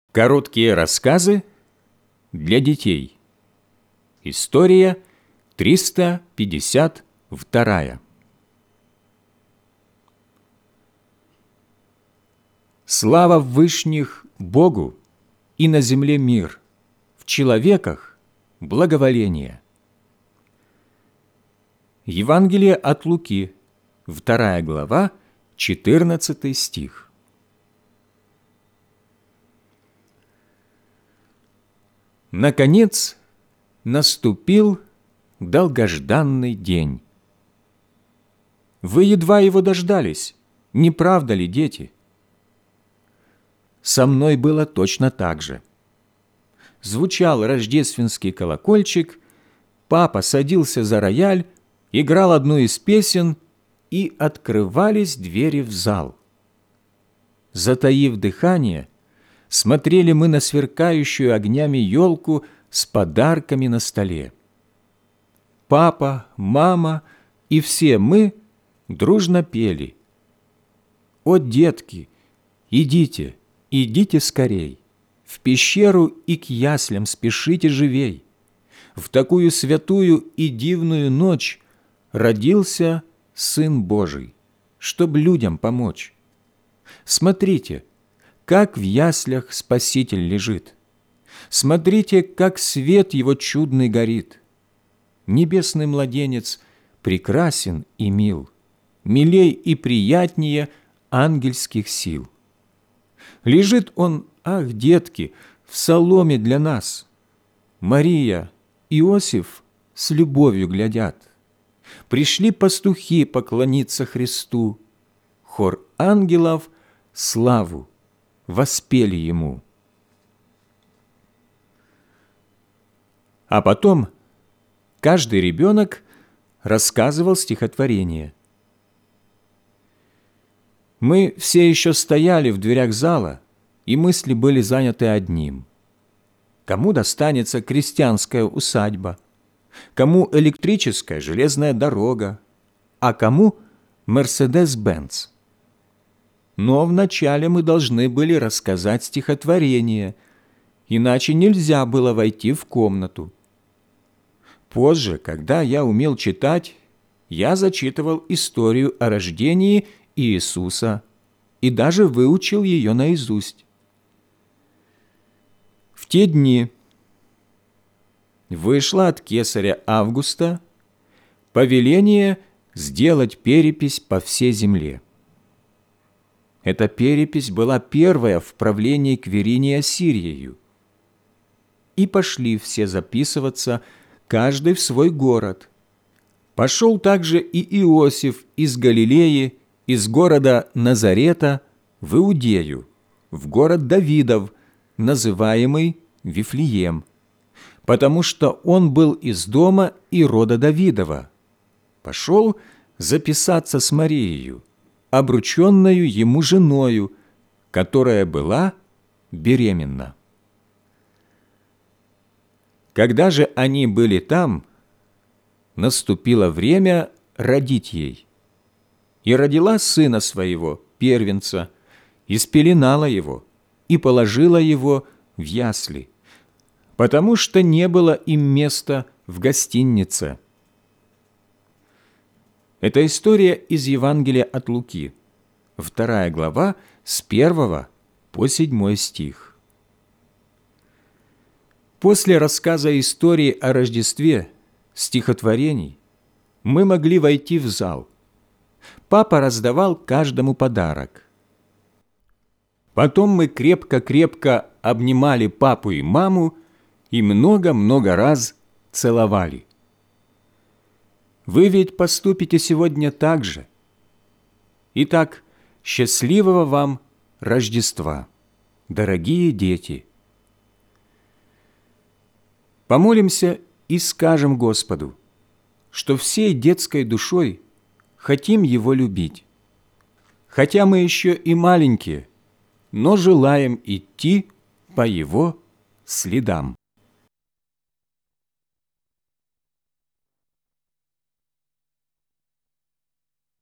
Короткие рассказы для детей. История 352. Слава в вышних Богу, и на земле мир, в человеках благоволение. Евангелие от Луки, 2 глава, 14 стих. Наконец, наступил долгожданный день. Вы едва его дождались, не правда ли, дети? Со мной было точно так же. Звучал рождественский колокольчик, папа садился за рояль, играл одну из песен, и открывались двери в зал. Затаив дыхание, смотрели мы на сверкающую огнями елку с подарками на столе. Папа, мама и все мы дружно пели: «О, детки, идите, идите скорей, в пещеру и к яслям спешите живей. В такую святую и дивную ночь родился Сын Божий, чтоб людям помочь. Смотрите, как в яслях Спаситель лежит. Смотрите, как свет Его чудный горит. Небесный младенец прекрасен и мил, милей и приятнее ангельских сил. Лежит Он, ах, детки, в соломе для нас. Мария, Иосиф с любовью глядят. Пришли пастухи поклониться Христу. Хор ангелов славу воспели Ему». А потом каждый ребенок рассказывал стихотворение. Мы все еще стояли в дверях зала, и мысли были заняты одним: кому достанется крестьянская усадьба, кому электрическая железная дорога, а кому Мерседес-Бенц. Но вначале мы должны были рассказать стихотворение, иначе нельзя было войти в комнату. Позже, когда я умел читать, я зачитывал историю о рождении Иисуса и даже выучил ее наизусть. В те дни вышло от кесаря Августа повеление сделать перепись по всей земле. Эта перепись была первая в правлении Квиринии Сириею. И пошли все записываться, каждый в свой город. Пошел также и Иосиф из Галилеи, из города Назарета, в Иудею, в город Давидов, называемый Вифлеем, потому что он был из дома и рода Давидова. Пошел записаться с Марией, обрученною ему женою, которая была беременна. Когда же они были там, наступило время родить ей. И родила сына своего, первенца, и спеленала его, и положила его в ясли, потому что не было им места в гостинице. Это история из Евангелия от Луки, 2 глава, с 1 по 7 стих. После рассказа истории о Рождестве, стихотворений, мы могли войти в зал. Папа раздавал каждому подарок. Потом мы крепко-крепко обнимали папу и маму и много-много раз целовали. Вы ведь поступите сегодня так же. Итак, счастливого вам Рождества, дорогие дети! Помолимся и скажем Господу, что всей детской душой хотим Его любить. Хотя мы еще и маленькие, но желаем идти по Его следам.